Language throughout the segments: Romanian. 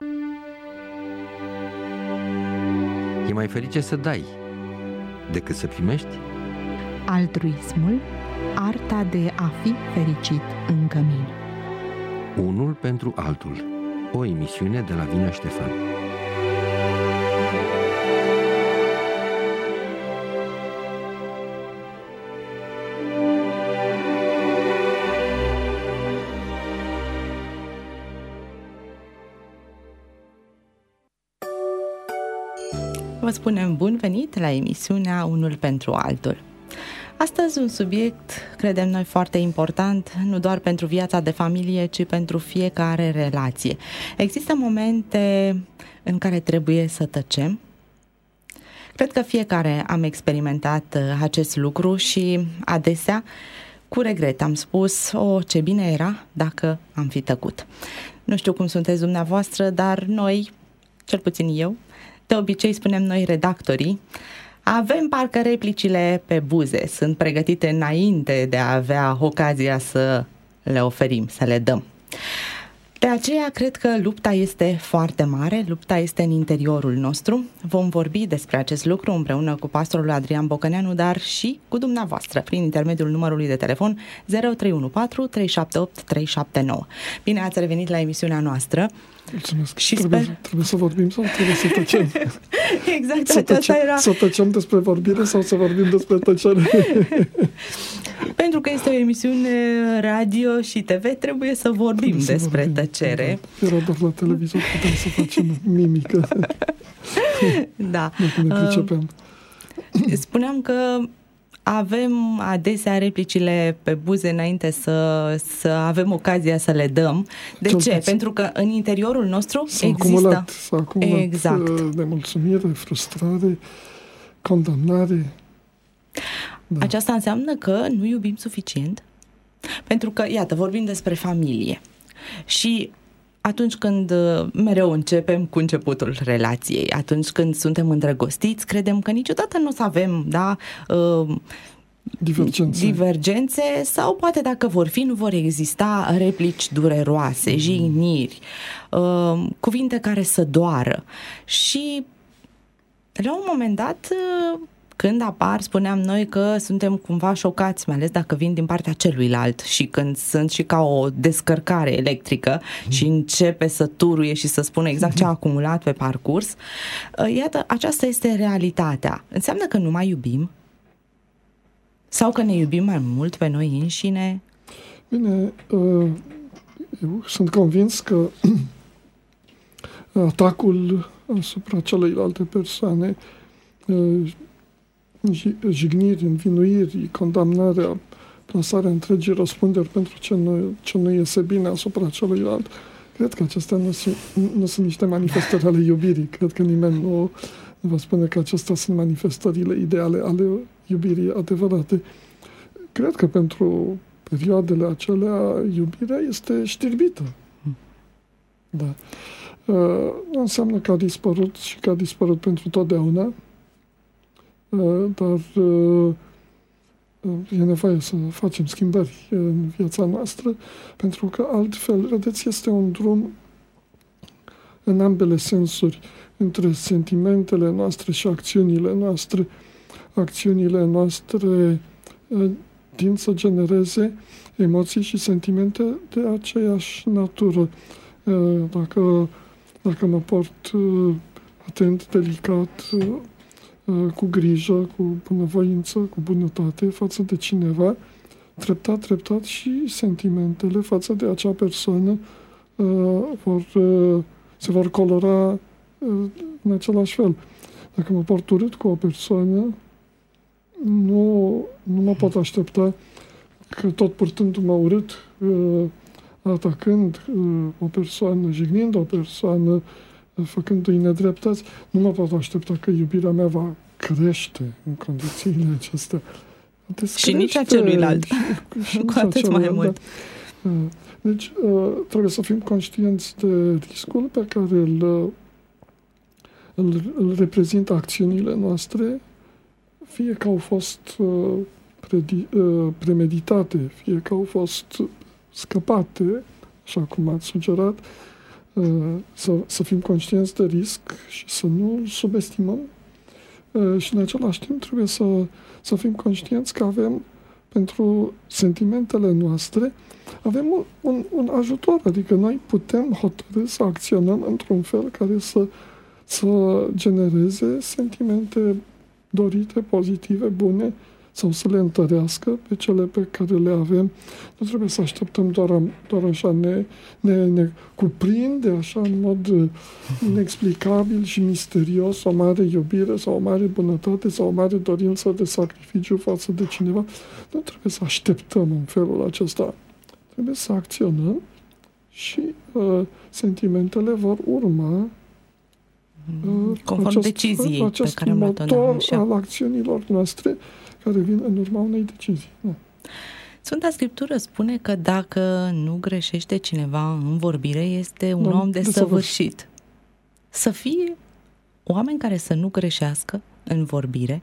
E mai ferice să dai decât să primești? Altruismul, arta de a fi fericit în cămin. Unul pentru altul. O emisiune de la Vina Ștefan. Vă spunem bun venit la emisiunea Unul pentru altul. Astăzi un subiect, credem noi, foarte important, nu doar pentru viața de familie, ci pentru fiecare relație. Există momente în care trebuie să tăcem. Cred că fiecare am experimentat acest lucru și adesea, cu regret, am spus, ce bine era dacă am fi tăcut. Nu știu cum sunteți dumneavoastră, dar noi, cel puțin eu, de obicei spunem noi redactorii, avem parcă replicile pe buze, sunt pregătite înainte de a avea ocazia să le oferim, să le dăm. De aceea cred că lupta este foarte mare, lupta este în interiorul nostru. Vom vorbi despre acest lucru împreună cu pastorul Adrian Bocăneanu, dar și cu dumneavoastră, prin intermediul numărului de telefon 0314 378 379. Bine ați revenit la emisiunea noastră. Mulțumesc. Și trebuie să vorbim sau trebuie să tăcem? Exact, aceasta era. Să tăcem despre vorbire sau să vorbim despre tăcere? Pentru că este o emisiune radio și TV, trebuie să vorbim despre tăcere. Era doar la televizor, putem să facem mimică. Da. Nu ne pricepem. Spuneam că avem adesea replicile pe buze înainte să avem ocazia să le dăm. De ce? Pentru că în interiorul nostru s-a există... acumulat exact. nemulțumire, frustrare, condamnare. Da. Aceasta înseamnă că nu iubim suficient? Pentru că, iată, vorbim despre familie. Și atunci când mereu începem cu începutul relației, atunci când suntem îndrăgostiți, credem că niciodată nu o să avem, divergențe sau poate dacă vor fi, nu vor exista replici dureroase, jigniri, cuvinte care să doară. Și la un moment dat, când apar, spuneam noi că suntem cumva șocați, mai ales dacă vin din partea celuilalt și când sunt și ca o descărcare electrică și începe să turuie și să spună exact ce a acumulat pe parcurs. Iată, aceasta este realitatea. Înseamnă că nu mai iubim? Sau că ne iubim mai mult pe noi înșine? Bine, eu sunt convins că atacul asupra celeilalte persoane, jigniri, învinuiri, condamnarea, plasarea întregii răspunderi pentru ce nu iese bine asupra celuilalt, cred că acestea nu sunt niște manifestări ale iubirii. Cred că nimeni nu va spune că acestea sunt manifestările ideale ale iubirii adevărate. Cred că pentru perioadele acelea iubirea este știrbită. Da. Nu înseamnă că a dispărut și că a dispărut pentru totdeauna, dar e nevoie să facem schimbări în viața noastră, pentru că altfel, vedeți, este un drum în ambele sensuri, între sentimentele noastre și acțiunile noastre. Acțiunile noastre tind să genereze emoții și sentimente de aceeași natură. Dacă mă port atent, delicat, cu grijă, cu bunăvoință, cu bunătate față de cineva, treptat și sentimentele față de acea persoană se vor colora în același fel. Dacă mă port urât cu o persoană, nu mă pot aștepta că tot purtându-mă urât, atacând o persoană, jignind o persoană, făcându-i nedreptăți, nu mă pot aștepta că iubirea mea va crește în condițiile acestea. Și nici a celuilalt. Cu atât mai mult. Da. Deci, trebuie să fim conștienți de riscul pe care îl reprezintă acțiunile noastre, fie că au fost premeditate, fie că au fost scăpate, așa cum ați sugerat, să fim conștienți de risc și să nu subestimăm. Și în același timp trebuie să fim conștienți că avem pentru sentimentele noastre avem un ajutor, adică noi putem hotărî să acționăm într-un fel care să genereze sentimente dorite, pozitive, bune, sau să le întărească pe cele pe care le avem. Nu trebuie să așteptăm doar așa, ne cuprinde așa în mod inexplicabil și misterios o mare iubire sau o mare bunătate sau o mare dorință de sacrificiu față de cineva. Nu trebuie să așteptăm în felul acesta. Trebuie să acționăm și sentimentele vor urma conform deciziei pe care am luat-o. Motor al acțiunilor noastre care vin în urma unei decizii. Da. Sfânta Scriptură spune că dacă nu greșește cineva în vorbire, este un om desăvârșit. Să fie oameni care să nu greșească în vorbire?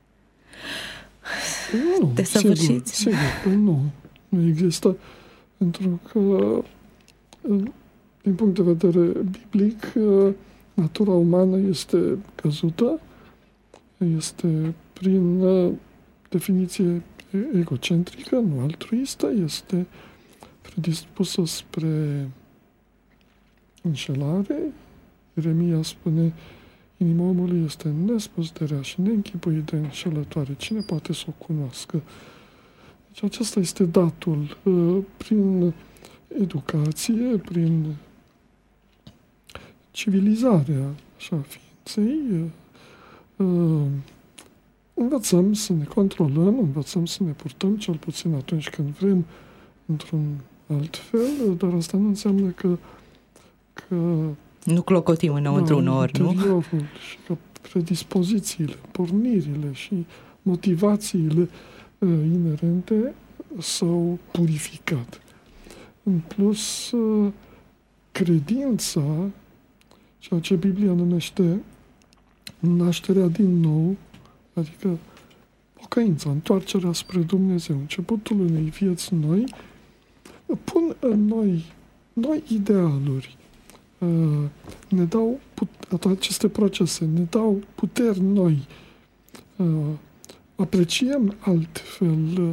Nu, desăvârșiți? Sigur că nu. Nu există. Pentru că, din punct de vedere biblic, natura umană este căzută, este prin definiție egocentrică, nu altruistă, este predispusă spre înșelare. Ieremia spune, inima omului este nespus de rea și neînchipuit de înșelătoare. Cine poate să o cunoască? Deci acesta este datul prin educație, prin civilizarea așa ființei, învățăm să ne controlăm, învățăm să ne purtăm, cel puțin atunci când vrem, într-un alt fel, dar asta nu înseamnă că nu clocotim înăuntru uneori, nu? Și că predispozițiile, pornirile și motivațiile inerente s-au purificat. În plus, credința, ceea ce Biblia numește nașterea din nou, adică pocăința, întoarcerea spre Dumnezeu, începutul unei vieți noi, pun în noi idealuri, ne dau aceste procese, ne dau puteri noi, apreciem altfel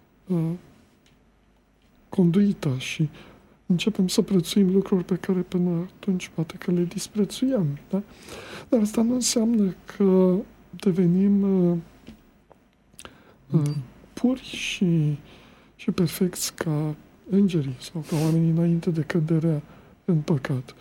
conduita și începem să prețuim lucruri pe care până atunci poate că le disprețuiam. Da? Dar asta nu înseamnă că devenim puri și perfecți ca îngerii sau ca oamenii înainte de căderea în păcat.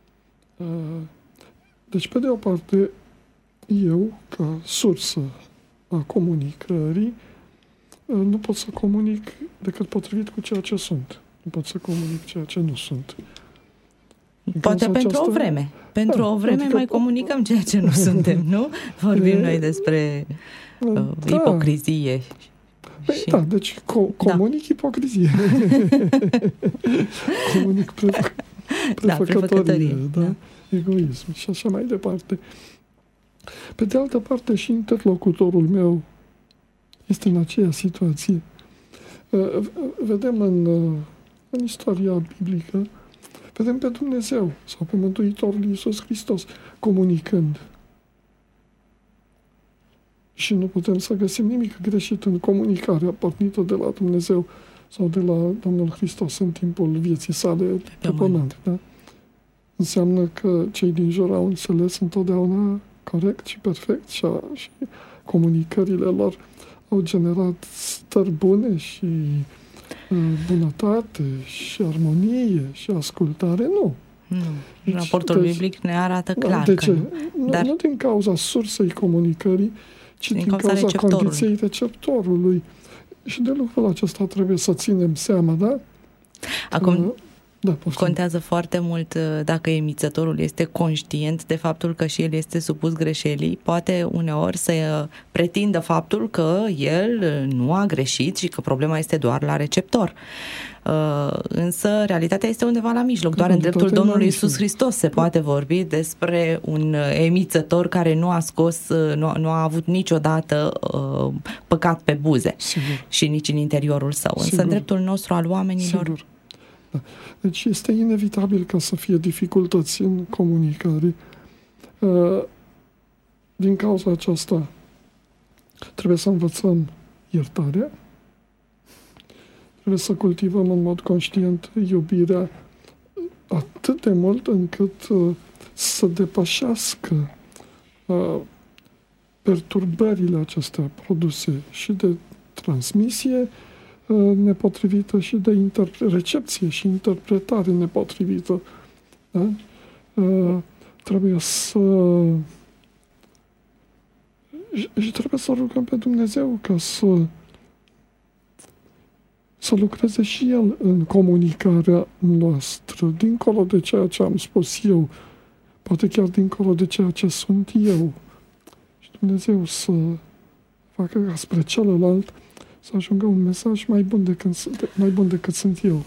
Deci, pe de o parte, eu, ca sursă a comunicării, nu pot să comunic decât potrivit cu ceea ce sunt. Nu pot să comunic ceea ce nu sunt. Poate pentru o vreme. Pentru o vreme adică mai comunicăm ceea ce nu suntem, nu? Vorbim noi despre ipocrizie. Da, deci comunic ipocrizie. Comunic prefăcătorie, da? Egoism și așa mai departe. Pe de altă parte, și interlocutorul meu este în aceeași situație. Vedem în istoria biblică, vedem pe Dumnezeu sau pe Mântuitorul Iisus Hristos comunicând. Și nu putem să găsim nimic greșit în comunicarea pornită de la Dumnezeu sau de la Domnul Hristos în timpul vieții sale pe pământ. Da? Înseamnă că cei din jur au înțeles întotdeauna corect și perfect și comunicările lor au generat stări bune și bunătate și armonie și ascultare? Nu. Deci, raportul biblic ne arată clar. De ce? Nu din cauza sursei comunicării, ci din cauza condiției receptorului. Și de lucrul acesta trebuie să ținem seama, da? Acum, contează foarte mult dacă emițătorul este conștient de faptul că și el este supus greșelii. Poate uneori să pretindă faptul că el nu a greșit și că problema este doar la receptor. Însă realitatea este undeva la mijloc. Doar în dreptul Domnului Iisus Hristos se poate vorbi despre un emițător care nu a scos, nu a avut niciodată păcat pe buze. Sigur. Și nici în interiorul său. Însă în dreptul nostru al oamenilor... Sigur. Da. Deci este inevitabil ca să fie dificultăți în comunicare. Din cauza aceasta trebuie să învățăm iertarea, trebuie să cultivăm în mod conștient iubirea atât de mult încât să depășească perturbările acestea produse și de transmisie nepotrivită și de recepție și interpretare nepotrivită. Da? Trebuie să rugăm pe Dumnezeu ca să lucreze și El în comunicarea noastră, dincolo de ceea ce am spus eu, poate chiar dincolo de ceea ce sunt eu. Și Dumnezeu să facă ca spre celălalt să ajungă un mesaj mai bun decât sunt eu.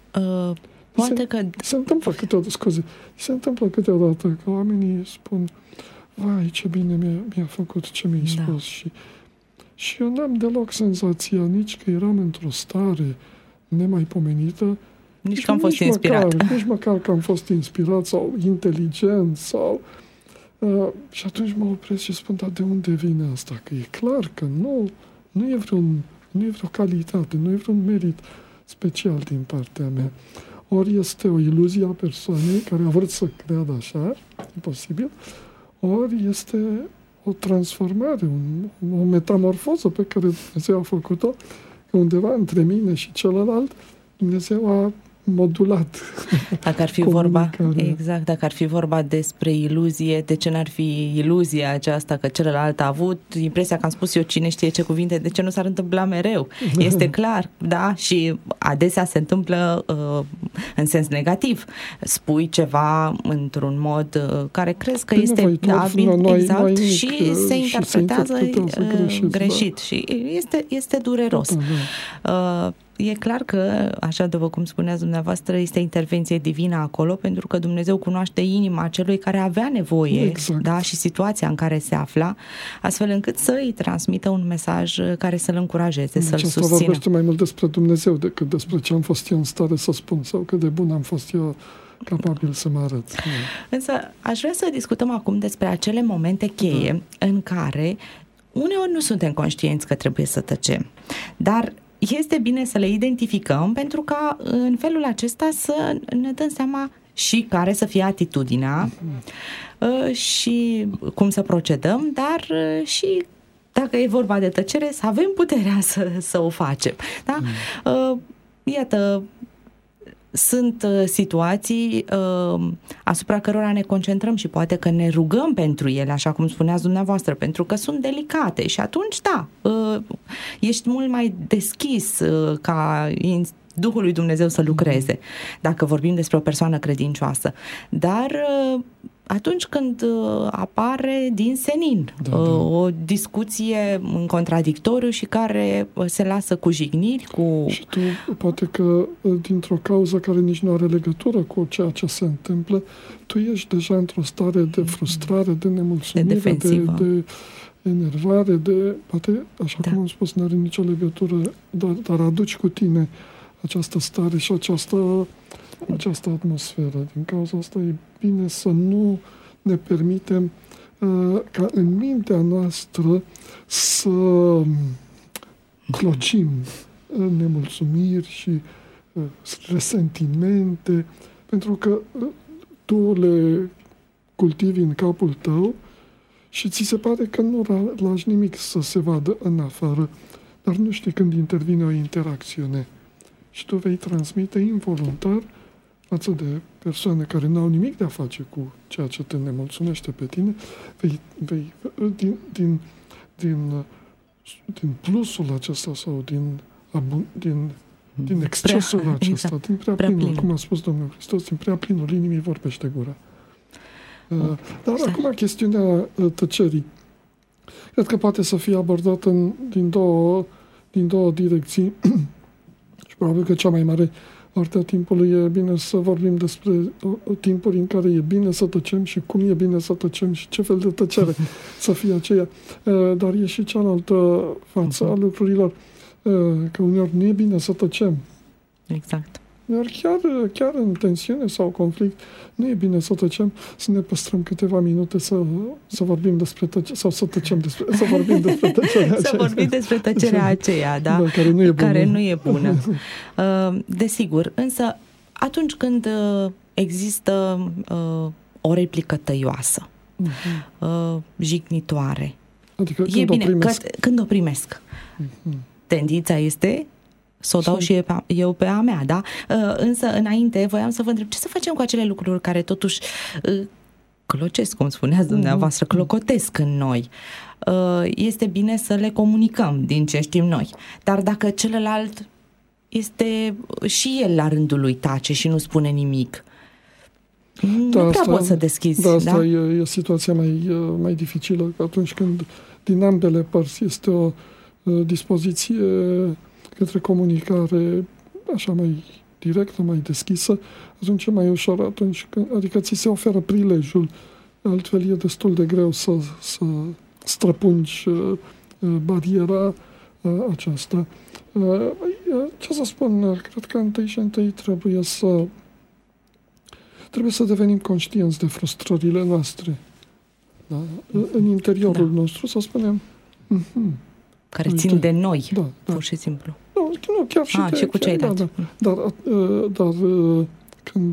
Poate că... Se întâmplă câteodată că oamenii spun: vai, ce bine mi-a făcut ce mi-ai spus. Și eu n-am deloc senzația nici că eram într-o stare nemaipomenită, nici că am fost inspirat. Nici măcar că am fost inspirat sau inteligent sau... și atunci mă opresc și spun: dar de unde vine asta? Că e clar că nu e vreo calitate, nu e vreun merit special din partea mea. Ori este o iluzie a persoanei care a vrut să creadă așa, e posibil, ori este o transformare, o metamorfoză pe care Dumnezeu a făcut-o, că undeva între mine și celălalt Dumnezeu a modulat. Dacă ar fi vorba despre iluzie, de ce n-ar fi iluzia aceasta că celălalt a avut impresia că am spus eu cine știe ce cuvinte, de ce nu s-ar întâmpla mereu? Este clar, da? Și adesea se întâmplă în sens negativ. Spui ceva într-un mod care crezi că este exact și se interpretează greșit. Da. Și este dureros. Da. E clar că, așa după cum spuneați dumneavoastră, este intervenție divină acolo, pentru că Dumnezeu cunoaște inima celui care avea nevoie, exact. Da, și situația în care se afla, astfel încât să îi transmită un mesaj care să-l încurajeze, să-l susțină. Asta vorbește mai mult despre Dumnezeu decât despre ce am fost eu în stare să spun sau cât de bun am fost eu capabil să mă arăt. Însă aș vrea să discutăm acum despre acele momente cheie în care uneori nu suntem conștienți că trebuie să tăcem, dar este bine să le identificăm pentru ca în felul acesta să ne dăm seama și care să fie atitudinea și cum să procedăm, dar și dacă e vorba de tăcere, să avem puterea să o facem. Da? Iată, sunt situații asupra cărora ne concentrăm și poate că ne rugăm pentru ele, așa cum spuneați dumneavoastră, pentru că sunt delicate și atunci, da, ești mult mai deschis ca Duhul lui Dumnezeu să lucreze, dacă vorbim despre o persoană credincioasă. Dar atunci când apare din senin o discuție în contradictoriu și care se lasă cu jigniri, cu... Și tu, poate că dintr-o cauză care nici nu are legătură cu ceea ce se întâmplă, tu ești deja într-o stare de frustrare, de nemulțumire, de enervare, poate, așa cum am spus, nu are nicio legătură, dar aduci cu tine această stare și această atmosferă. Din cauza asta e bine să nu ne permitem ca în mintea noastră să clocim nemulțumiri și resentimente, pentru că tu le cultivi în capul tău și ți se pare că nu lași nimic să se vadă în afară, dar nu știi când intervine o interacțiune. Și tu vei transmite involuntar față de persoane care n-au nimic de a face cu ceea ce te nemulțumește pe tine, din plusul acesta sau din excesul acesta, din prea plinul, cum a spus Domnul Hristos, din prea plinul inimii vorbește gura. Dar acum chestiunea tăcerii. Cred că poate să fie abordată din două direcții. Și probabil că cea mai mare parte a timpului e bine să vorbim despre timpuri în care e bine să tăcem și cum e bine să tăcem și ce fel de tăcere să fie aceea. Dar e și cealaltă față a lucrurilor, că uneori nu e bine să tăcem. Exact. Dar chiar în tensiune sau conflict, nu e bine să tăcem, să ne păstrăm câteva minute să vorbim despre tăcere, sau să tăcem să vorbim despre tăcerea aceea. Să vorbim despre tăcerea aceea, da? Care nu e bună. Desigur, însă atunci când există o replică tăioasă, jignitoare, adică e bine când o primesc. Tendința este să o dau și eu pe a mea, da? Însă, înainte, voiam să vă întreb ce să facem cu acele lucruri care totuși clocesc, cum spuneați dumneavoastră, clocotesc în noi. Este bine să le comunicăm din ce știm noi. Dar dacă celălalt este și el la rândul lui tace și nu spune nimic, nu prea poți să deschizi. Da, asta e situația mai dificilă, că atunci când din ambele părți este o dispoziție către comunicare așa mai directă, mai deschisă, atunci e mai ușor adică ți se oferă prilejul. Altfel e destul de greu să străpungi bariera aceasta. Ce să spun, cred că întâi și întâi trebuie să devenim conștienți de frustrările noastre. Da? În interiorul nostru să spunem care țin de noi, pur și simplu. Nu, chiar și cu ceilalți. Dar când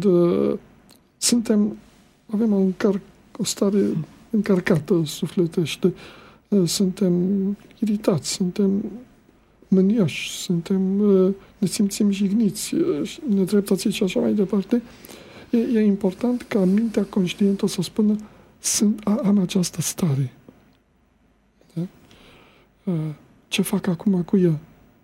avem o stare încărcată sufletește, suntem iritați, suntem mânioși, ne simțim jigniți, nedreptățiți și așa mai departe, e important ca mintea conștientă să spună am această stare. Da? Ce fac acum cu ea?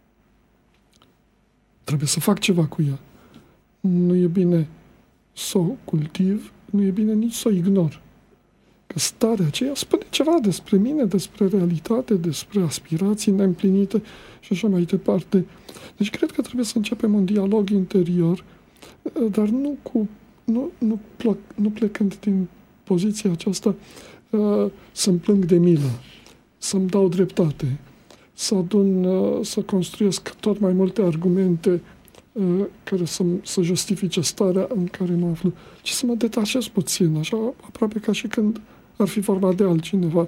Trebuie să fac ceva cu ea. Nu e bine să o cultiv, nu e bine nici să o ignor. Că starea aceea spune ceva despre mine, despre realitate, despre aspirații neîmplinite și așa mai departe. Deci cred că trebuie să începem un dialog interior, dar nu plecând din poziția aceasta să-mi plâng de milă, să-mi dau dreptate, să construiesc tot mai multe argumente care să justifice starea în care mă aflu, ci să mă detașez puțin, așa, aproape ca și când ar fi vorba de altcineva.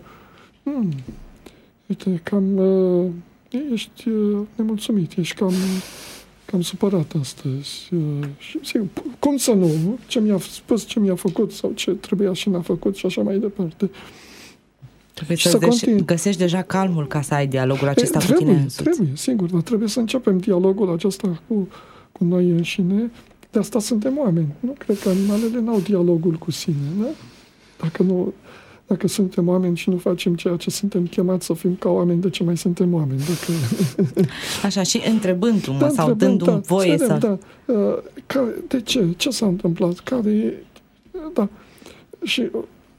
Uite, ești nemulțumit, ești cam supărat astăzi. Și, sigur, cum să nu? Ce mi-a spus, ce mi-a făcut sau ce trebuia și n-a făcut și așa mai departe. Trebuie să găsești deja calmul ca să ai dialogul acesta cu tine însuți. Trebuie, sigur, dar trebuie să începem dialogul acesta cu noi înșine. De asta suntem oameni. Nu cred că animalele n-au dialogul cu sine. Da? Dacă suntem oameni și nu facem ceea ce suntem chemați să fim ca oameni, de ce mai suntem oameni? Așa, și întrebându-mă sau dându-mi voie să... De ce? Ce s-a întâmplat? Da. Și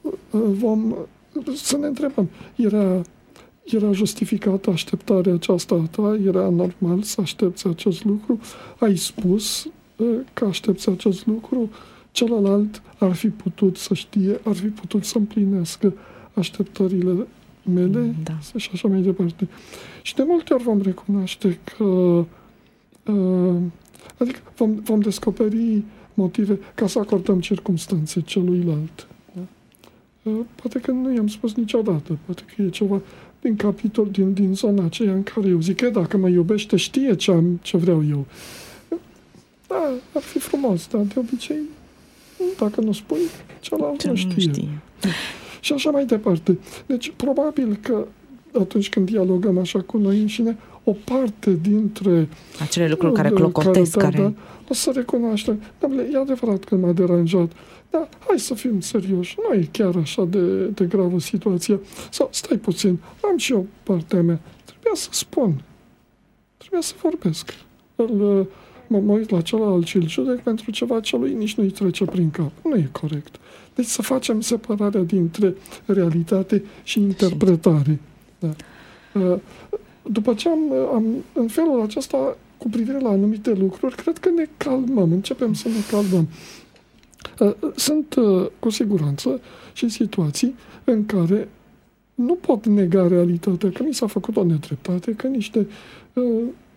să ne întrebăm. Era justificată așteptarea aceasta a ta? Era normal să aștepți acest lucru? Ai spus că aștepți acest lucru? Celălalt ar fi putut să știe, ar fi putut să împlinească așteptările mele și așa mai departe. Și de multe ori vom recunoaște că adică vom descoperi motive ca să acordăm circumstanțe celuilalt. Poate că nu i-am spus niciodată, poate că e ceva din capitol, din zona aceea în care eu zic că dacă mă iubește, știe ce vreau eu. Da, ar fi frumos, dar de obicei, dacă nu spui, celălalt nu știe. Și așa mai departe. Deci, probabil că atunci când dialogăm așa cu noi înșine, o parte dintre acele lucruri care clocotesc, o să recunoaște. E adevărat că m-a deranjat, dar hai să fim serioși, nu e chiar așa de gravă situația. Sau stai puțin, am și eu partea mea. Trebuia să spun. Trebuia să vorbesc. Mă uit la celălalt și îl judec pentru ceva ce lui nici nu-i trece prin cap. Nu e corect. Deci să facem separarea dintre realitate și interpretare. Da. După ce am în felul acesta, cu privire la anumite lucruri, cred că ne calmăm, începem să ne calmăm. Sunt cu siguranță și situații în care nu pot nega realitatea, că mi s-a făcut o nedreptate, că niște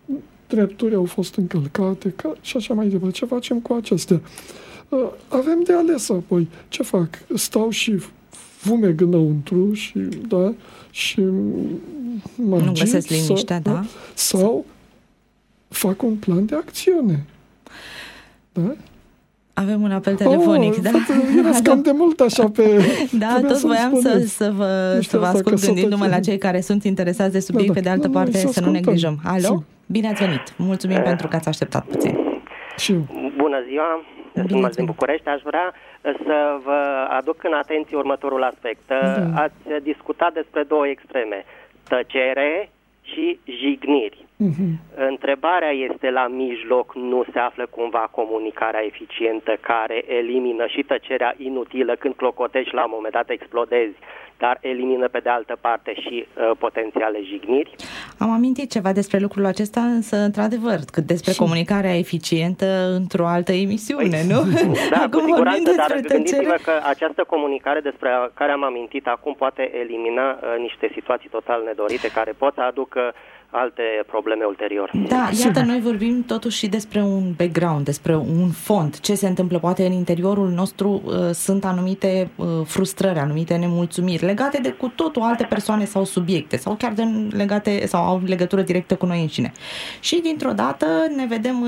drepturi au fost încălcate și așa mai departe. Ce facem cu acestea? Avem de ales apoi. Ce fac? Stau și fumeg înăuntru și, da, și nu găsesc liniștea, da? Sau fac un plan de acțiune. Da? Avem un apel telefonic, da? Era cam de mult așa pe... Da, tot voiam să vă ascult gândindu-mă la cei care sunt interesați de subiect, pe de altă parte să nu neglijăm. Alo? Bine ați venit! Mulțumim pentru că ați așteptat puțin. Bună ziua! Sunt din București. Aș vrea să vă aduc în atenție următorul aspect. Ați discutat despre două extreme. Tăcere și jigniri. Întrebarea este, la mijloc nu se află cumva comunicarea eficientă care elimină și tăcerea inutilă când clocotești, la un moment dat explodezi, dar elimină pe de altă parte și potențiale jigniri? Am amintit ceva despre lucrul acesta, însă, într-adevăr, cât despre comunicarea eficientă într-o altă emisiune, nu? Da, cu siguranță, dar gândiți-vă că această comunicare despre care am amintit acum poate elimina niște situații total nedorite care pot să aducă alte probleme ulterior. Da, iată, noi vorbim totuși și despre un background, despre un fond. Ce se întâmplă? Poate în interiorul nostru sunt anumite frustrări, anumite nemulțumiri legate de cu totul alte persoane sau subiecte sau chiar legate sau au legătură directă cu noi înșine. Și dintr-o dată ne vedem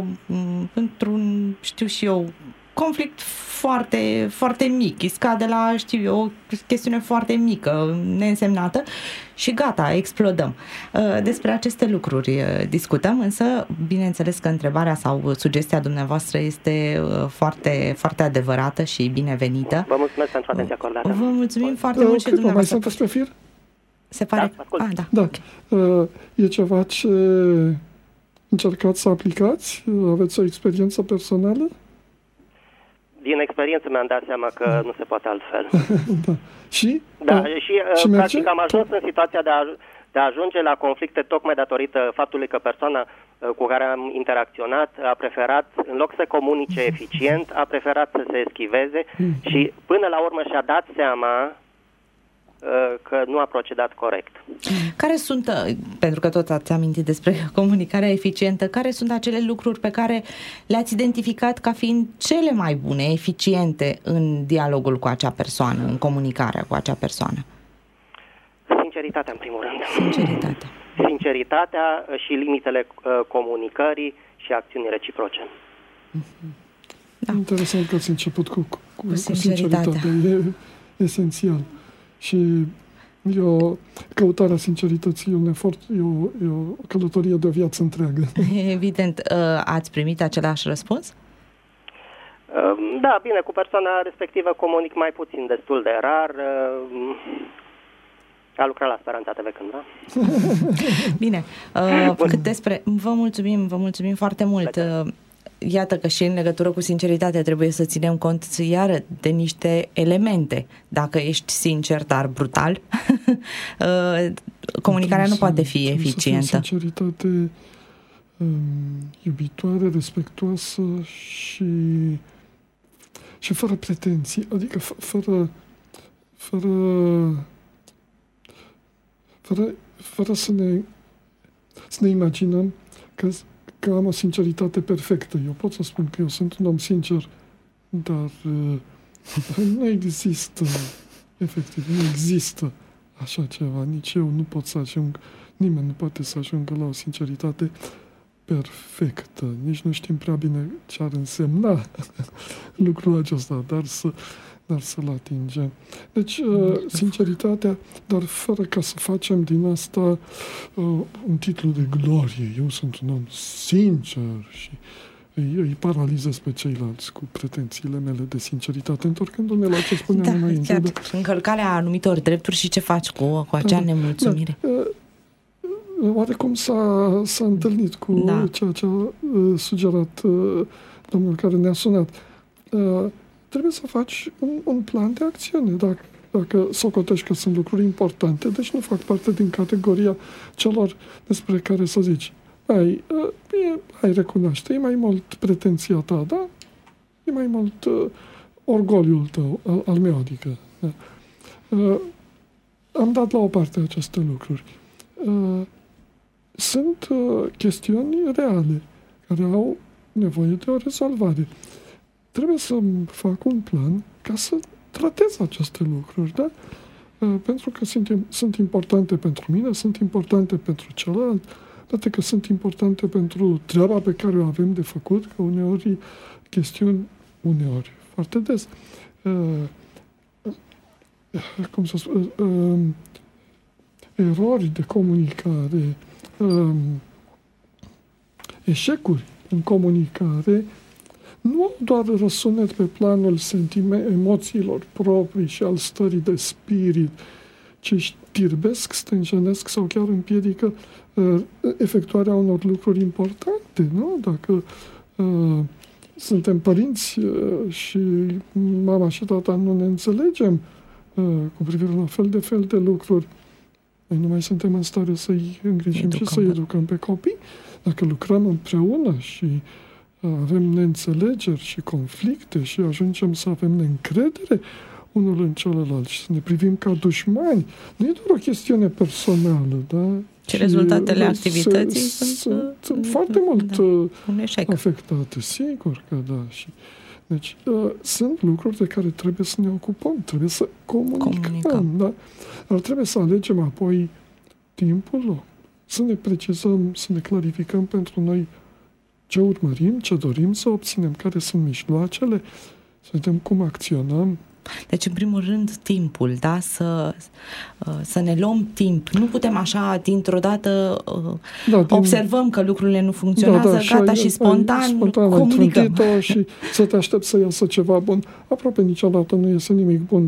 într-un, știu și eu, conflict foarte, foarte mic, iscat de la, știu eu, o chestiune foarte mică, neînsemnată și gata, explodăm. Despre aceste lucruri discutăm, însă bineînțeles că întrebarea sau sugestia dumneavoastră este foarte, foarte adevărată și binevenită. Vă mulțumesc pentru atenția acordată. Vă mulțumim foarte mult și dumneavoastră. Mai sunteți pe fir? Se pare? Da, da. E ceva ce încercați să aplicați? Aveți o experiență personală? Din experiență mi-am dat seama că nu se poate altfel. Da. Și? Da, și practic am ajuns în situația de a ajunge la conflicte tocmai datorită faptului că persoana cu care am interacționat a preferat, în loc să comunice eficient, a preferat să se eschiveze și până la urmă și-a dat seama că nu a procedat corect. Care sunt, pentru că tot ați amintit despre comunicarea eficientă, care sunt acele lucruri pe care le-ați identificat ca fiind cele mai bune, eficiente în dialogul cu acea persoană, în comunicarea cu acea persoană? Sinceritatea, în primul rând. Sinceritatea și limitele comunicării și acțiunii reciproce. Da. Interesant că ați început cu sinceritatea. E esențial. Și căutarea sincerității e un efort, e o călătorie de o viață întreagă. Evident. Ați primit același răspuns? Da, bine, cu persoana respectivă comunic mai puțin, destul de rar. A lucrat la Speranța TV cândva. Bine. Cât despre... Vă mulțumim foarte mult. Iată că și în legătură cu sinceritatea trebuie să ținem cont iară de niște elemente. Dacă ești sincer, dar brutal, comunicarea nu poate fi eficientă. Sinceritate iubitoare, respectuoasă și fără pretenții, adică fără să ne imaginăm că am o sinceritate perfectă. Eu pot să spun că eu sunt un om sincer, dar nu există, efectiv, nu există așa ceva. Nici eu nu pot să ajung, nimeni nu poate să ajungă la o sinceritate perfectă. Nici nu știm prea bine ce ar însemna lucrul acesta, dar să-l atingem. Deci, sinceritatea, dar fără ca să facem din asta un titlu de glorie. Eu sunt un om sincer și îi paralizez pe ceilalți cu pretențiile mele de sinceritate, întorcându-ne la ce spuneam înainte. Încălcarea anumitor drepturi și ce faci cu acea nemulțumire? Oarecum s-a întâlnit cu ceea ce a sugerat domnul care ne-a sunat. Trebuie să faci un plan de acțiune. Dacă socotești că sunt lucruri importante, deci nu fac parte din categoria celor despre care să zici ai recunoaște, e mai mult pretenția ta, da? E mai mult orgoliul tău, al meu, adică. Da. Am dat la o parte aceste lucruri. sunt chestiuni reale care au nevoie de o rezolvare. Trebuie să fac un plan ca să tratez aceste lucruri, da? Pentru că sunt importante pentru mine, sunt importante pentru celălalt, toate că sunt importante pentru treaba pe care o avem de făcut, că uneori foarte des, cum să spun, erori de comunicare, eșecuri în comunicare, nu au doar răsunet pe planul emoțiilor proprii și al stării de spirit, ci știrbesc, stânjenesc sau chiar împiedică efectuarea unor lucruri importante, nu? Dacă suntem părinți și mama și tata nu ne înțelegem cu privire la fel de lucruri, noi nu mai suntem în stare să-i îngrijim și să-i educăm pe copii. Dacă lucrăm împreună și avem neînțelegeri și conflicte și ajungem să avem neîncredere unul în celălalt și să ne privim ca dușmani, nu e doar o chestiune personală, da? Și rezultatele activității sunt foarte mult afectate, sigur că da. Deci sunt lucruri de care trebuie să ne ocupăm, trebuie să comunicăm. Da? Dar trebuie să alegem apoi timpul, să ne precizăm, să ne clarificăm pentru noi ce urmărim, ce dorim să obținem, care sunt mijloacele, să vedem cum acționăm. Deci, în primul rând, timpul, da? Să ne luăm timp. Nu putem așa, dintr-o dată, observăm că lucrurile nu funcționează, gata, și spontan comunicăm. Și să te aștepți să iasă ceva bun. Aproape niciodată nu iese nimic bun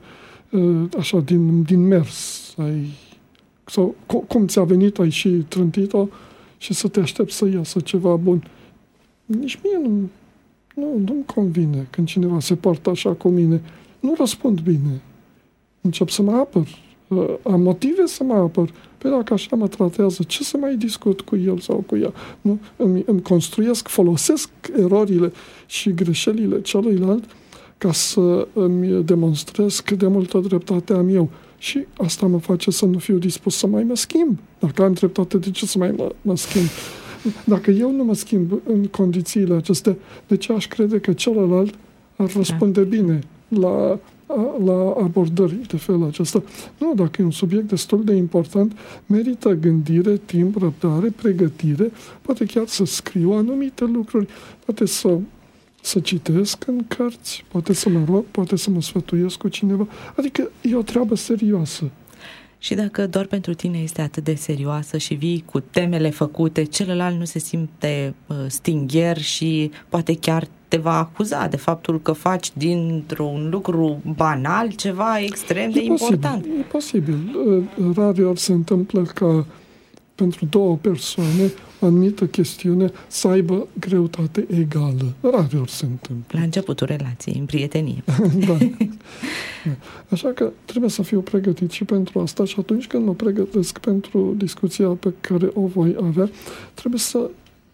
din mers. Sau cum ți-a venit, ai și trântit-o și să te aștepți să iasă ceva bun. Nici mie nu-mi convine când cineva se poartă așa cu mine. Nu răspund bine. Încep să mă apăr. Am motive să mă apăr. Păi dacă așa mă tratează, ce să mai discut cu el sau cu ea? Nu? Îmi construiesc, folosesc erorile și greșelile celuilalt ca să îmi demonstrez cât de multă dreptate am eu. Și asta mă face să nu fiu dispus să mai mă schimb. Dacă am dreptate, de ce să mai mă schimb? Dacă eu nu mă schimb în condițiile acestea, de ce aș crede că celălalt ar răspunde bine la abordări de felul acesta? Nu, dacă e un subiect destul de important, merită gândire, timp, răbdare, pregătire, poate chiar să scriu anumite lucruri, poate să citesc în cărți, poate să mă rog, poate să mă sfătuiesc cu cineva. Adică e o treabă serioasă. Și dacă doar pentru tine este atât de serioasă și vii cu temele făcute, celălalt nu se simte stingher și poate chiar te va acuza de faptul că faci dintr-un lucru banal ceva extrem de important. E posibil. Rareori se întâmplă ca pentru două persoane o anumită chestiune să aibă greutate egală. Rareori se întâmplă. La începutul relației, în prietenie. Da. Așa că trebuie să fiu pregătit și pentru asta și atunci când mă pregătesc pentru discuția pe care o voi avea, trebuie să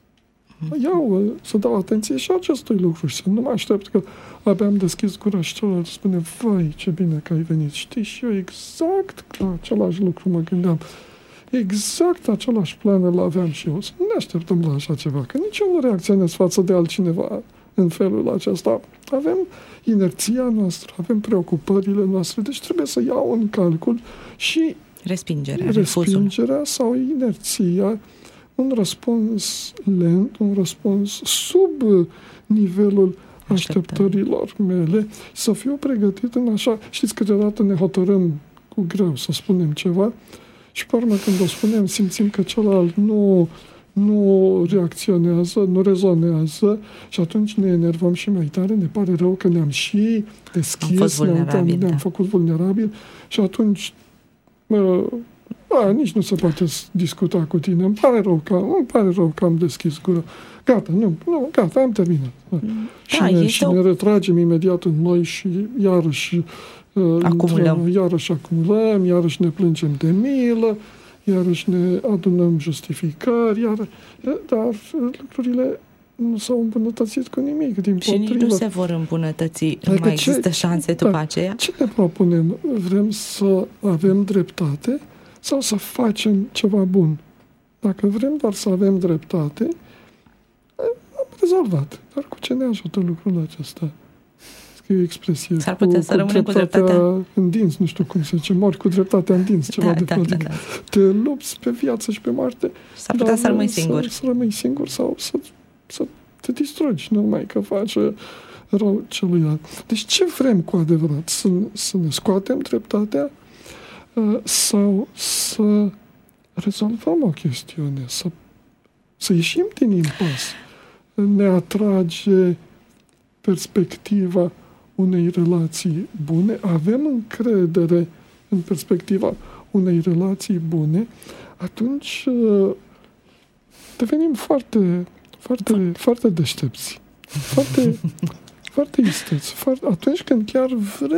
dau atenție și acestui lucru și să nu mă aștept că abia am deschis gura și celălalt spune, vai, ce bine că ai venit. Știi, și eu exact la același lucru mă gândeam. Exact același plan îl aveam și eu. Să nu ne așteptăm la așa ceva, că nici eu nu reacționez față de altcineva în felul acesta. Avem inerția noastră, avem preocupările noastre, deci trebuie să iau în calcul și respingerea sau inerția, un răspuns lent, un răspuns sub nivelul așteptărilor mele, să fiu pregătit în așa. Știți, câteodată ne hotărâm cu greu să spunem ceva și pe urmă când o spunem simțim că celălalt nu reacționează, nu rezonează și atunci ne enervăm și mai tare, ne pare rău că ne-am și deschis, ne-am făcut vulnerabil și atunci nici nu se poate discuta cu tine, îmi pare rău că am deschis gura. Gata, gata, am terminat. Și ne retragem imediat în noi și iarăși acumulăm, iarăși ne plângem de milă, iarăși ne adunăm justificări, dar lucrurile nu s-au îmbunătățit cu nimic, dimpotrivă. Și nici nu se vor îmbunătăți, nu mai există șanse după aceea? Ce ne propunem? Vrem să avem dreptate sau să facem ceva bun? Dacă vrem doar să avem dreptate, am rezolvat. Dar cu ce ne ajută lucrul acesta? E o expresie. S-ar putea să rămânem cu dreptatea în dinți, nu știu cum se zice, mori cu dreptatea în dinți, ceva de fel. Da. Te lupți pe viață și pe moarte. S-ar putea să rămâi singur. Să rămâi singur sau să te distrugi, numai că faci rău celuilalt. Deci ce vrem cu adevărat? Să ne scoatem dreptatea sau să rezolvăm o chestiune, să ieșim din impas? Ne atrage perspectiva unei relații bune, avem încredere în perspectiva unei relații bune, atunci devenim foarte deștepți, foarte isteți. Atunci când chiar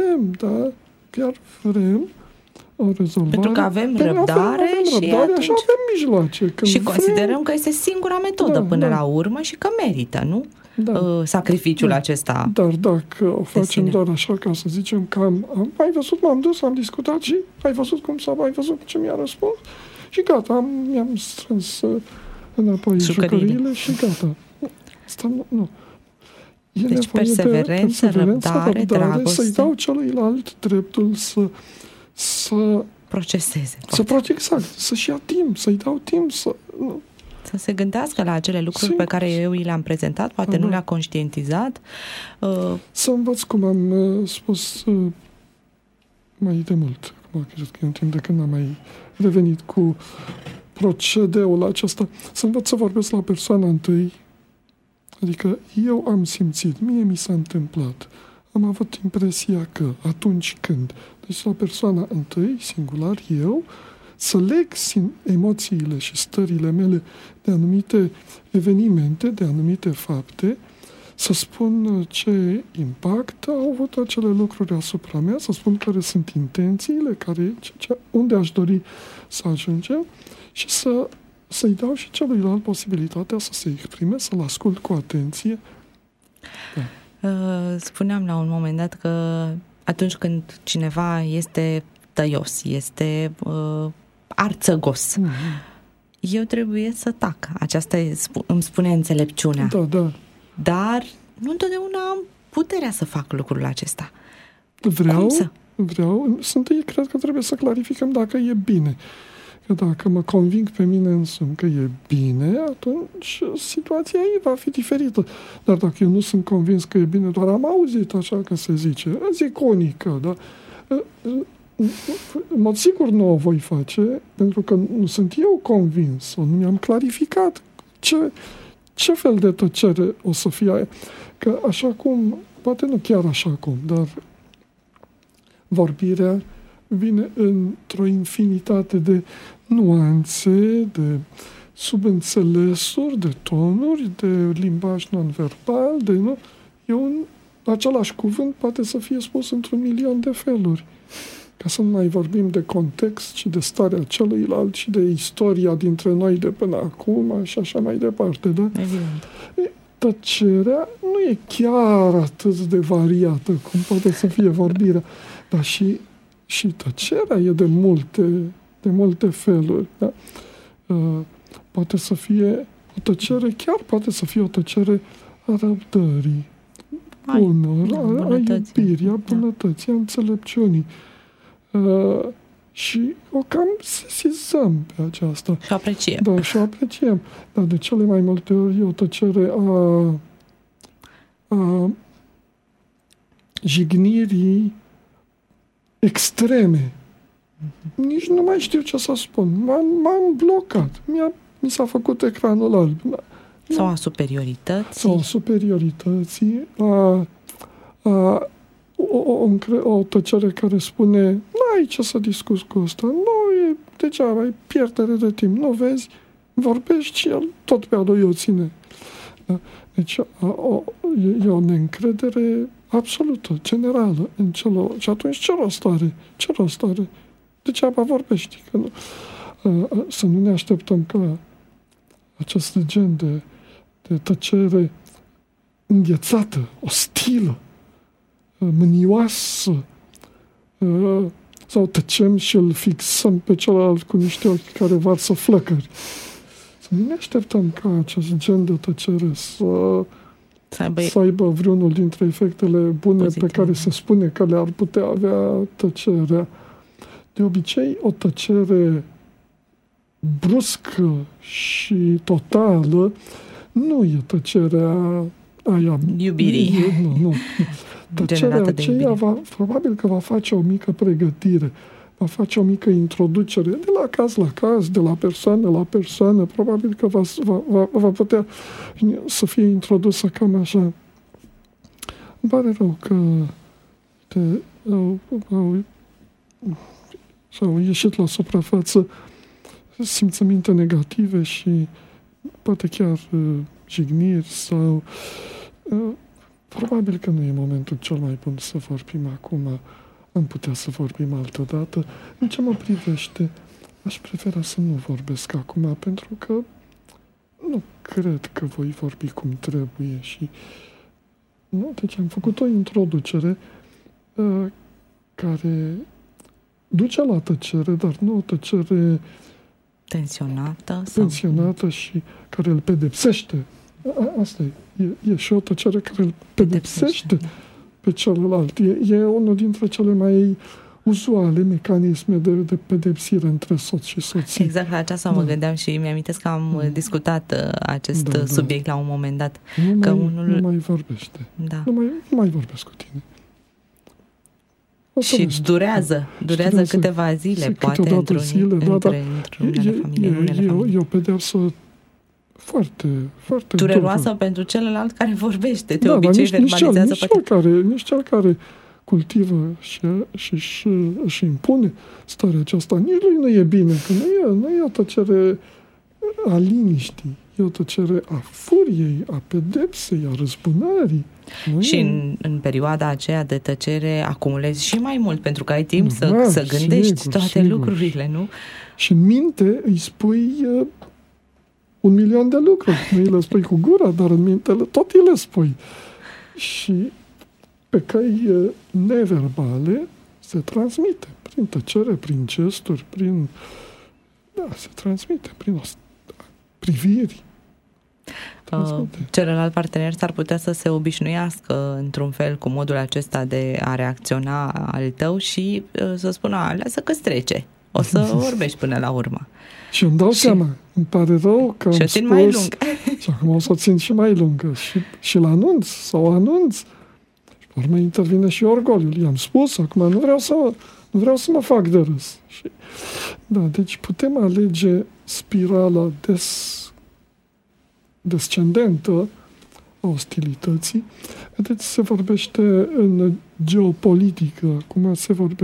vrem o rezolvare. Pentru că avem răbdare și atunci... și avem mijloace. Și considerăm că este singura metodă până la urmă și că merită, nu? Sacrificiul acesta. Dar dacă o facem doar așa, ca să zicem că ai văzut, m-am dus, am discutat și ai văzut ai văzut ce mi-a răspuns și gata, mi-am strâns înapoi jucăriile și gata. Asta nu. Deci perseverență, răbdare, dragoste. Să-i dau celuilalt dreptul să proceseze. Exact, să-și ia timp, să-i dau timp să se gândească la acele lucruri pe care eu i le-am prezentat, poate nu le-a conștientizat. Să învăț, cum am spus mai de mult, acum cred că e un timp de când am mai revenit cu procedeul acesta, să învăț să vorbesc la persoana întâi, adică eu am simțit, mie mi s-a întâmplat, am avut impresia că atunci când, deci la persoana întâi, singular, eu, să leg emoțiile și stările mele de anumite evenimente, de anumite fapte, să spun ce impact au avut acele lucruri asupra mea, să spun care sunt intențiile, unde aș dori să ajungem și să-i dau și celuilalt posibilitatea să se exprime, să-l ascult cu atenție. Da. Spuneam la un moment dat că atunci când cineva este tăios, este arțăgos, eu trebuie să tac. Aceasta îmi spune înțelepciunea. Da. Dar nu întotdeauna am puterea să fac lucrul acesta. Vreau. Cred că trebuie să clarificăm dacă e bine. Că dacă mă conving pe mine însumi că e bine, atunci situația ei va fi diferită. Dar dacă eu nu sunt convins că e bine, doar am auzit așa că se zice, zic unică, da? În mod sigur nu o voi face, pentru că nu sunt eu convins, nu mi-am clarificat ce fel de tăcere o să fie aia. Că așa cum, poate nu chiar așa cum, dar vorbirea vine într-o infinitate de nuanțe, de subînțelesuri, de tonuri, de limbaj non-verbal, același cuvânt poate să fie spus într-un milion de feluri. Ca să nu mai vorbim de context și de starea celuilalt și de istoria dintre noi de până acum și așa mai departe, da? Evident. Tăcerea nu e chiar atât de variată cum poate să fie vorbirea, dar și tăcerea e de multe feluri, da? Poate să fie o tăcere, poate să fie o tăcere a răbdării, a iubirii, a bunătății, a înțelepciunii. Și o cam sesizăm pe aceasta. Și apreciem. Da, și apreciem. Dar de cele mai multe ori e o tăcere a jignirii extreme. Nici nu mai știu ce să spun. M-am blocat. Mi s-a făcut ecranul alb. Sau a superiorității. Sau a superiorității. O tăcere care spune n-ai ce să discuți cu ăsta, nu e degeaba, e pierdere de timp, nu vezi, vorbești și el tot pe lui o ține. Da? Deci e o neîncredere absolută, generală în celălalt. Și atunci ce rost are? Degeaba vorbești. Că nu. Să nu ne așteptăm ca acest gen de tăcere înghețată, ostilă, mânioasă, sau tăcem și îl fixăm pe celălalt cu niște ochi care varsă flăcări. nu ne așteptăm ca acest gen de tăcere să aibă vreunul dintre efectele bune pozitive pe care se spune că le-ar putea avea tăcerea. De obicei, o tăcere bruscă și totală nu e tăcerea aia iubirii. Nu. Tăcerea aceea probabil că va face o mică pregătire, va face o mică introducere de la caz la caz, de la persoană la persoană, probabil că va putea să fie introdusă cam așa. Îmi pare rău că s-au ieșit la suprafață simțăminte negative și poate chiar jigniri sau probabil că nu e momentul cel mai bun să vorbim acum. Am putea să vorbim altădată. În ce mă privește, aș prefera să nu vorbesc acum, pentru că nu cred că voi vorbi cum trebuie și nu? Deci am făcut o introducere care duce la tăcere, dar nu o tăcere tensionată și care îl pedepsește. Asta e și o tăcere care îl pedepsește pe celălalt. E unul dintre cele mai uzuale mecanisme de pedepsire între soț și soție. Exact, la aceasta mă gândeam și mi-amintesc că am discutat acest subiect la un moment dat. Nu mai vorbește. Da. Nu mai vorbesc cu tine. Și durează câteva zile, poate, într-un familie. E o pedeapsă foarte, foarte dureroasă pentru celălalt care vorbește. De obicei verbalizează nici cel care cultivă și își impune starea aceasta, nici lui nu e bine, că nu e o tăcere a liniștii, e o tăcere a furiei, a pedepsei, a răzbunării. Și în perioada aceea de tăcere acumulezi și mai mult, pentru că ai timp să gândești toate lucrurile, nu? Și în minte îi spui 1.000.000 de lucruri. Nu îi le spui cu gura, dar în minte tot îi le spui. Și pe căi neverbale se transmite. Prin tăcere, prin gesturi, se transmite prin priviri. Celălalt partener s-ar putea să se obișnuiască într-un fel cu modul acesta de a reacționa al tău și să spună, lasă că trece. O să vorbești până la urmă. Și îmi dau seama, îmi pare rău că și o țin mai lung. Și acum o să o țin și mai lungă. Și l-anunț sau anunț. Și pe urmă intervine și orgoliul. I-am spus, acum nu vreau să mă fac de râs. Deci putem alege spirala descendentă a ostilității. Vedeți, se vorbește în geopolitică, acum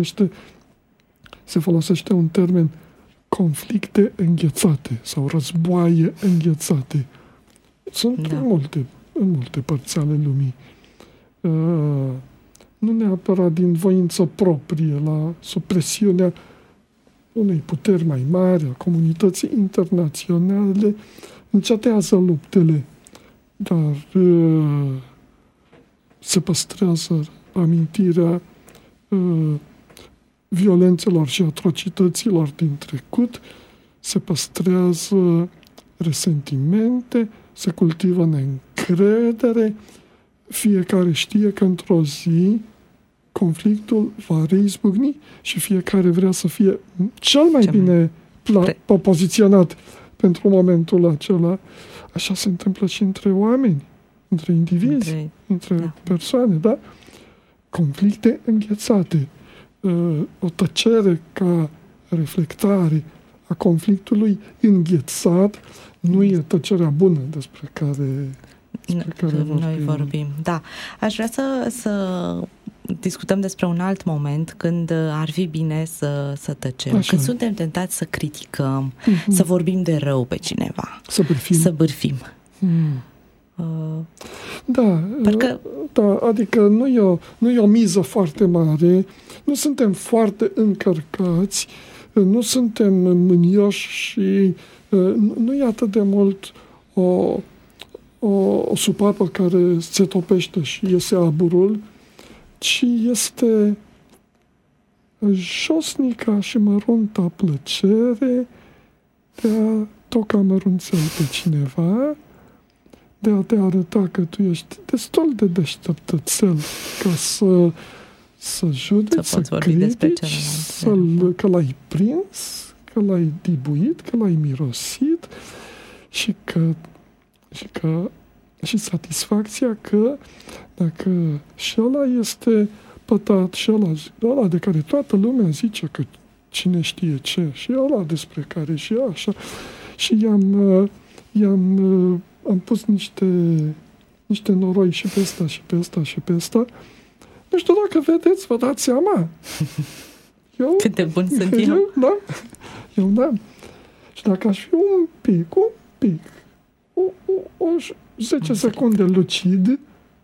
se folosește un termen conflicte înghețate sau războaie înghețate. Sunt în multe părți ale lumii. Nu neapărat din voință proprie, sub presiunea unei puteri mai mari, a comunității internaționale, încetează luptele, dar se păstrează amintirea violențelor și atrocităților din trecut, se păstrează resentimente, se cultivă neîncredere, fiecare știe că într-o zi conflictul va reizbucni și fiecare vrea să fie cel mai bine poziționat pentru momentul acela. Așa se întâmplă și între oameni, între indivizi, între persoane, da? Conflicte înghețate. O tăcere ca reflectare a conflictului înghețat nu e tăcerea bună despre care noi vorbim. Da. Aș vrea să discutăm despre un alt moment când ar fi bine să tăcem. Așa. Când suntem tentați să criticăm, să vorbim de rău pe cineva. Să bârfim. Adică nu e o miză foarte mare, nu suntem foarte încărcați, nu suntem mânioși și nu e atât de mult o supapă care se topește și iese aburul, ci este josnica și mărunta plăcere de a toc amărunțel pe cineva, de a te arăta că tu ești destul de deșteptățel ca să judeci, să critici, că l-ai prins, că l-ai dibuit, că l-ai mirosit și satisfacția că dacă și ăla este pătat și ăla de care toată lumea zice că cine știe ce și ăla despre care și așa și am pus niște noroi și pe ăsta și pe ăsta și pe ăsta. Nu știu dacă vedeți, vă dați seama. Cât de bun sunt eu. Eu da. Și dacă aș fi un pic, o 10 secunde lucid,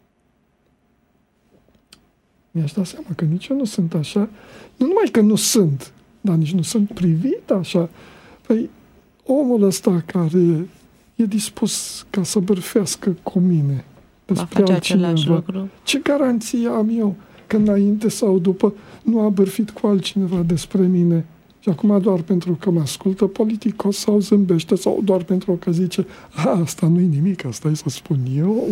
mi-aș da seama că nici eu nu sunt așa. Nu numai că nu sunt, dar nici nu sunt privit așa. Păi, omul ăsta care e dispus ca să bârfească cu mine despre altcineva, ce garanție am eu că înainte sau după nu a bârfit cu altcineva despre mine? Și acum doar pentru că mă ascultă politicos sau zâmbește sau doar pentru că zice asta nu-i nimic, asta e să spun eu.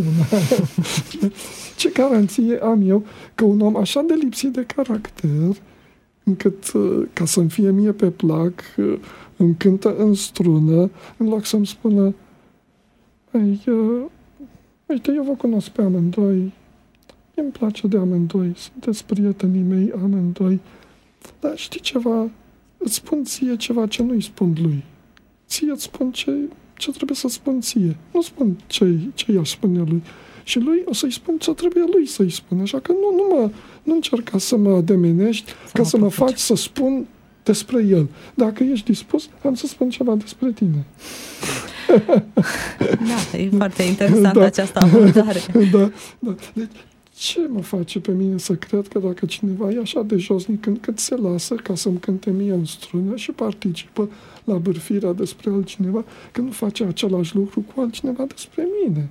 Ce garanție am eu că un om așa de lipsit de caracter încât ca să-mi fie mie pe plac îmi cântă în strună în loc să-mi spună uite, eu vă cunosc pe amândoi, îmi place de amândoi, sunteți prietenii mei amândoi, dar știi ceva, îți spun ție ceva ce nu-i spun lui. Ție îți spun ce trebuie să spun ție. Nu spun ce i-aș spune lui. Și lui o să-i spun ce trebuie lui să-i spun. Așa că nu încerca să mă ademenești ca să mă faci să spun despre el. Dacă ești dispus, am să spun ceva despre tine. Da, e foarte interesantă această abordare. Da. Deci, ce mă face pe mine să cred că dacă cineva e așa de josnic încât se lasă ca să-mi cânte mie în strună și participă la bârfirea despre altcineva, că nu face același lucru cu altcineva despre mine?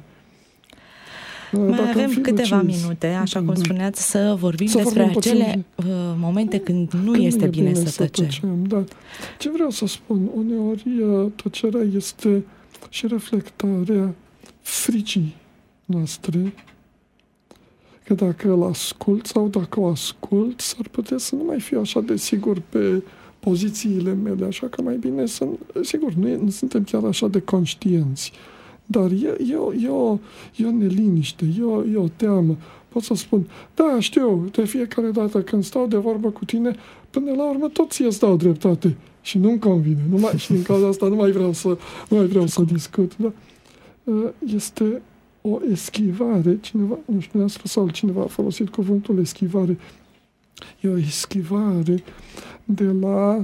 Mai avem câteva minute, așa cum spuneați, să vorbim despre acele momente când nu este bine să tăcem. Da. Ce vreau să spun? Uneori tăcerea este și reflectarea fricii noastre, că dacă îl ascult sau dacă o ascult, s-ar putea să nu mai fiu așa de sigur pe pozițiile mele, așa că mai bine să... Sigur, nu suntem chiar așa de conștienți, dar e o neliniște, e o teamă. Pot să spun, da, știu, de fiecare dată când stau de vorbă cu tine, până la urmă tot ție îți dau dreptate și nu-mi convine. Și din cauza asta nu mai vreau să discut. Da? Este o eschivare, cineva, nu știu, sau cineva a folosit cuvântul eschivare. E o eschivare de la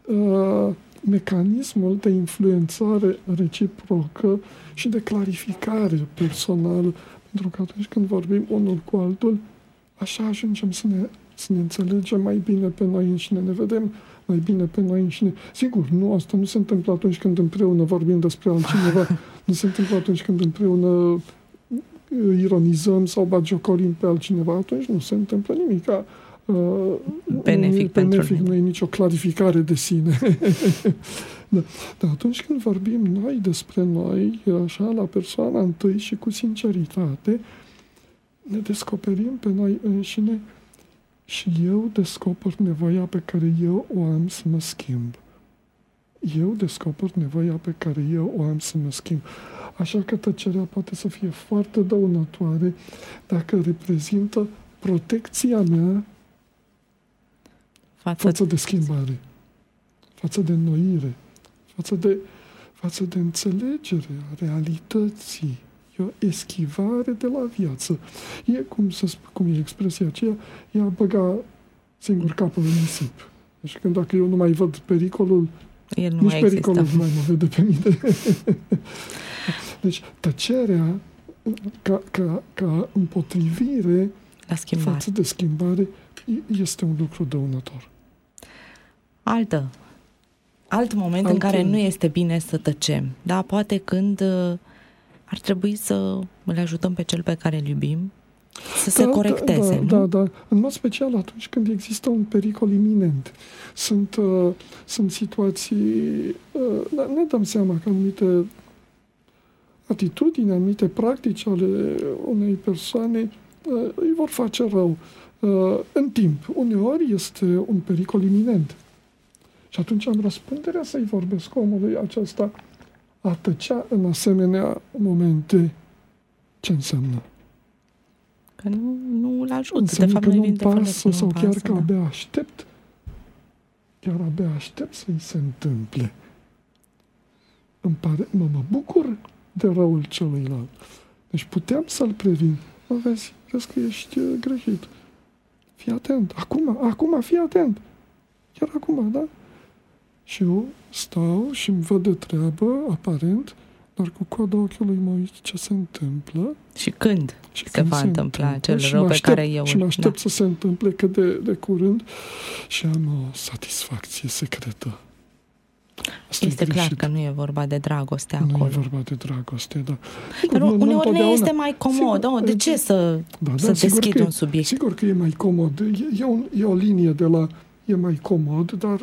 mecanismul de influențare reciprocă și de clarificare personală. Pentru că atunci când vorbim unul cu altul, așa ajungem să ne înțelegem mai bine pe noi înșine, ne vedem mai bine pe noi înșine. Sigur, asta nu se întâmplă atunci când împreună vorbim despre altcineva, nu se întâmplă atunci când împreună ironizăm sau bagiocorim pe altcineva, atunci nu se întâmplă nimic. Benefic nu e nicio clarificare de sine. Da. Dar atunci când vorbim noi despre noi, așa, la persoana întâi și cu sinceritate, ne descoperim pe noi înșine și eu descoper nevoia pe care eu o am să mă schimb. Eu descoper nevoia pe care eu o am să mă schimb. Așa că tăcerea poate să fie foarte dăunătoare dacă reprezintă protecția mea față de schimbare, față de înnoire, față de înțelegere a realității. E o eschivare de la viață. E cum e expresia aceea, e a băga singur capul în nisip. Deci când dacă eu nu mai văd pericolul, nici pericolul nu mai mă vede pe mine. Deci tăcerea ca împotrivire față de schimbare este un lucru dăunător. Alt moment în care nu este bine să tăcem. Da, poate când ar trebui să îl ajutăm pe cel pe care îl iubim să se corecteze. Da. În mod special atunci când există un pericol iminent. Sunt situații... Ne dăm seama că anumite atitudini, anumite practici ale unei persoane îi vor face rău. În timp, uneori este un pericol iminent. Și atunci am răspunderea să-i vorbesc omului acesta a tăcea în asemenea momente. Ce înseamnă? Că nu îl ajut. Înseamnă de fapt, că nu-i nu-mi pasă sau chiar pasă, că abia aștept. Chiar abia aștept să-i se întâmple. Mă bucur de răul celuilalt. Deci puteam să-l previn. Vezi că ești greșit. Fii atent. Acum fii atent. Chiar acum, da? Și eu stau și îmi văd de treabă, aparent, dar cu coada ochiului mă uit ce se întâmplă. Și când se va întâmpla acel rău pe care eu... Și mă aștept să se întâmple cât de curând și am o satisfacție secretă. Asta este clar că nu e vorba de dragoste acolo. Nu e vorba de dragoste, da. Dar uneori ne este mai comod. Sigur, de ce să deschid un subiect? Sigur că e mai comod. E o linie de la e mai comod, dar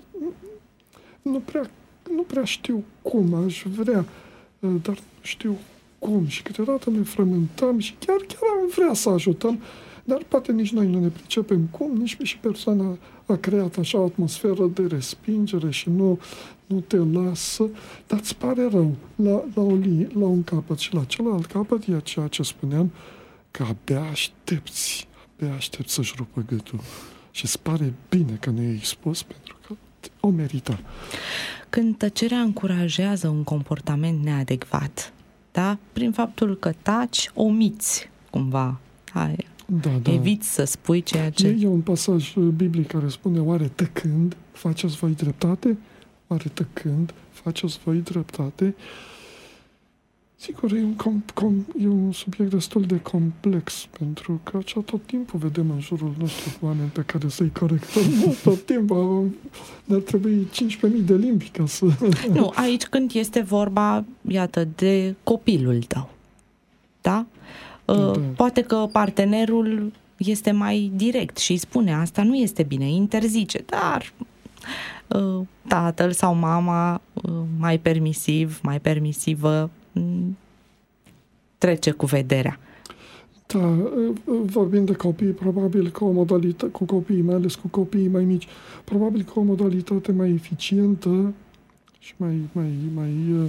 nu prea știu cum aș vrea, dar nu știu cum. Și câteodată ne frământăm și chiar am vrea să ajutăm, dar poate nici noi nu ne pricepem cum, nici și persoana a creat așa o atmosferă de respingere și nu te lasă, dar îți pare rău la un capăt și la celălalt capăt e ceea ce spuneam, că abia aștepți să-și rupă gâtul. Și îți pare bine că nu i-ai spus pentru că o merita. Când tăcerea încurajează un comportament neadecvat, da? Prin faptul că taci, omiți cumva. Eviți să spui ceea ce... E un pasaj biblic care spune: oare tăcând faceți voi dreptate? Oare tăcând faceți voi dreptate? Sigur, e un subiect destul de complex, pentru că tot timpul vedem în jurul nostru oameni pe care să-i corectăm. Tot timpul ne-ar trebui 15.000 de limbi ca să... Nu, aici când este vorba, iată, de copilul tău, da? Poate că partenerul este mai direct și îi spune asta nu este bine, interzice, dar tatăl sau mama mai permisiv, mai permisivă, trece cu vederea. Da, vorbind de copii, probabil că o modalitate, cu copiii, mai ales cu copiii mai mici, probabil că o modalitate mai eficientă și mai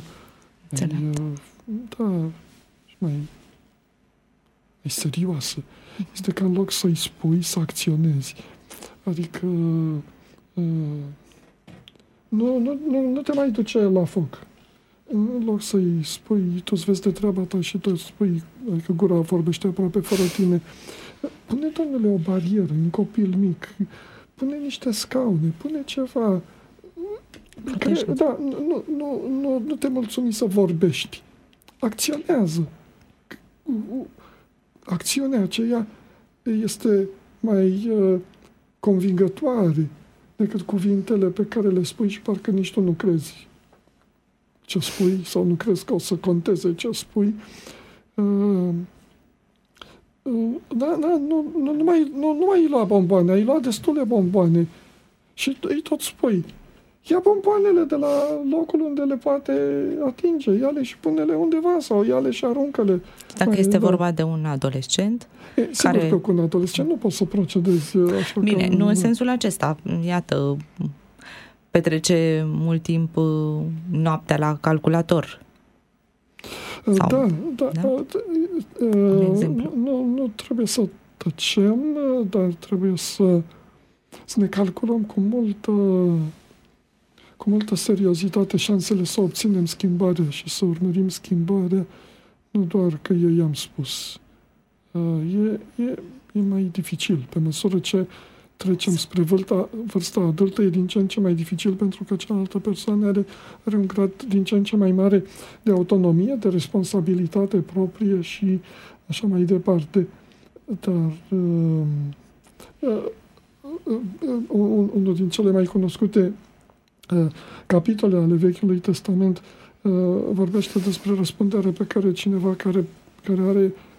serioasă este că în loc să-i spui, să acționezi. Adică nu te mai duce la foc. În loc să-i spui, tu îți vezi de treaba ta și tu îți spui, adică gura vorbește aproape fără tine, pune, domnule, o barieră, un copil mic, pune niște scaune, pune ceva. Nu te mulțumi să vorbești. Acționează. Acțiunea aceea este mai convingătoare decât cuvintele pe care le spui și parcă nici tu nu crezi ce spui sau nu crezi că o să conteze ce spui. Nu mai lua bomboane, ai luat destule bomboane și îi tot spui. Ia bomboanele de la locul unde le poate atinge, ia-le și pune-le undeva sau ia-le și aruncă-le. Dacă este vorba de un adolescent... Sigur că cu un adolescent nu poți să procedezi așa. Bine, nu în sensul acesta. Iată, petrece mult timp noaptea la calculator. Sau, un exemplu. Nu trebuie să tăcem, dar trebuie să ne calculăm cu multă seriozitate șansele să obținem schimbarea și să urmărim schimbarea, nu doar că eu i-am spus. E mai dificil. Pe măsură ce trecem spre vârsta adultă, e din ce în ce mai dificil, pentru că cealaltă persoană are un grad din ce în ce mai mare de autonomie, de responsabilitate proprie și așa mai departe. Dar unul din cele mai cunoscute capitole ale Vechiului Testament vorbește despre răspunderea pe care cineva care are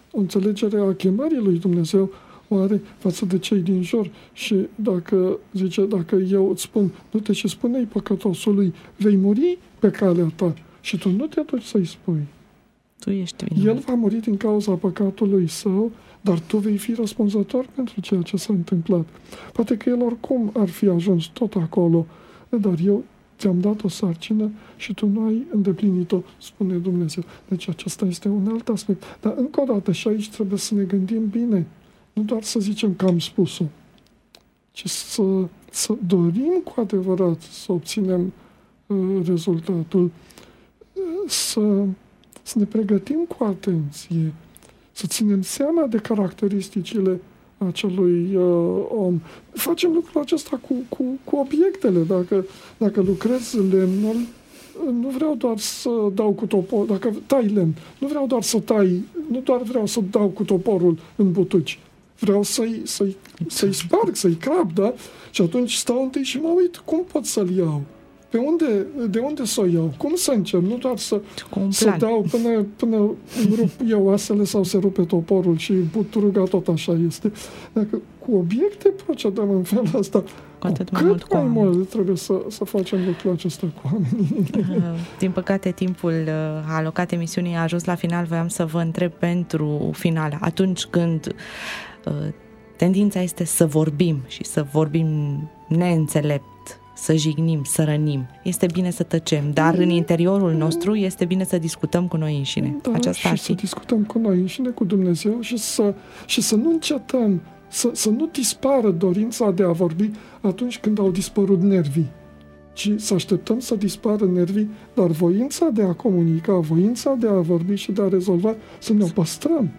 o înțelegere a chemării lui Dumnezeu oare față de cei din jur. Și dacă eu îți spun, du-te și spune-i păcătosului, vei muri pe calea ta, și tu nu te duci să-i spui. Tu ești vinovat. El va muri din cauza păcatului său, dar tu vei fi răspunzător pentru ceea ce s-a întâmplat. Poate că el oricum ar fi ajuns tot acolo, dar eu ți-am dat o sarcină și tu nu ai îndeplinit-o, spune Dumnezeu. Deci acesta este un alt aspect. Dar încă o dată, și aici trebuie să ne gândim bine. Nu doar să zicem că am spus-o, ci să dorim cu adevărat să obținem rezultatul, să ne pregătim cu atenție, să ținem seama de caracteristicile acelui om. Facem lucrul acesta cu obiectele. Dacă lucrez lemnul, nu vreau doar să dau cu toporul. Dacă tai lemn, nu vreau doar să tai, nu doar vreau să dau cu toporul în butuci. Vreau să-i sparg, să-i crap, da? Și atunci stau întâi și mă uit cum pot să-l iau. De unde să o iau? Cum să încep? Nu doar să dau până îmi rup eu oasele sau se rupe toporul și putruga tot așa este. Dacă cu obiecte procedăm în felul ăsta, cu cât mai mult trebuie să facem lucrul acesta cu oamenii. Din păcate, timpul alocat emisiunii a ajuns la final. Voiam să vă întreb pentru final. Atunci când tendința este să vorbim și să vorbim neînțelept, să jignim, să rănim, este bine să tăcem, dar în interiorul nostru este bine să discutăm cu noi înșine. Da, aceasta și să discutăm cu noi înșine, cu Dumnezeu și să nu încetăm, să nu dispară dorința de a vorbi atunci când au dispărut nervii, ci să așteptăm să dispară nervii, dar voința de a comunica, voința de a vorbi și de a rezolva, să ne o păstrăm.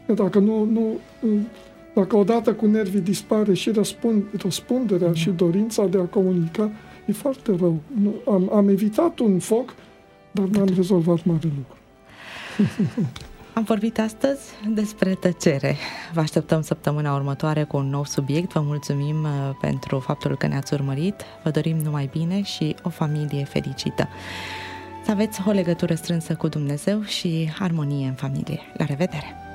Dacă odată cu nervii dispare și răspunderea și dorința de a comunica, e foarte rău. Am evitat un foc, dar n-am rezolvat mare lucru. Am vorbit astăzi despre tăcere. Vă așteptăm săptămâna următoare cu un nou subiect. Vă mulțumim pentru faptul că ne-ați urmărit. Vă dorim numai bine și o familie fericită. Să aveți o legătură strânsă cu Dumnezeu și armonie în familie. La revedere!